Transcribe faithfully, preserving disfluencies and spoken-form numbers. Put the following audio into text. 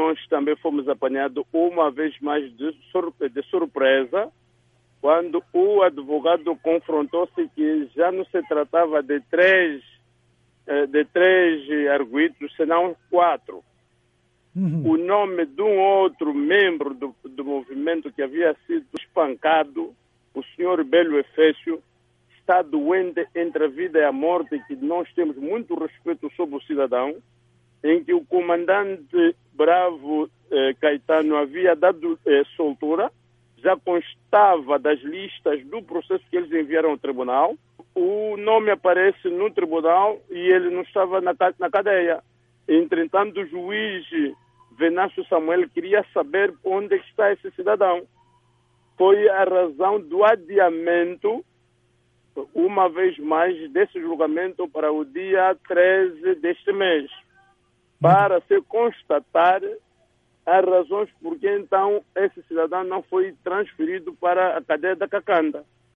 nós também fomos apanhados uma vez mais de, sur de surpresa, quando o advogado confrontou-se que já não se tratava de três, de três arguidos, senão quatro. Uhum. O nome de um outro membro do, do movimento que havia sido espancado, o senhor Belo Efésio, está doente entre a vida e a morte, que nós temos muito respeito sobre o cidadão, em que o comandante Bravo eh, Caetano havia dado eh, soltura, já constava das listas do processo que eles enviaram ao tribunal. O nome aparece no tribunal e ele não estava na, na cadeia. Entretanto, o juiz Venâncio Samuel queria saber onde está esse cidadão. Foi a razão do adiamento, uma vez mais, desse julgamento para o dia treze deste mês, para se constatar as razões por que então esse cidadão não foi transferido para a cadeia da Cacanda.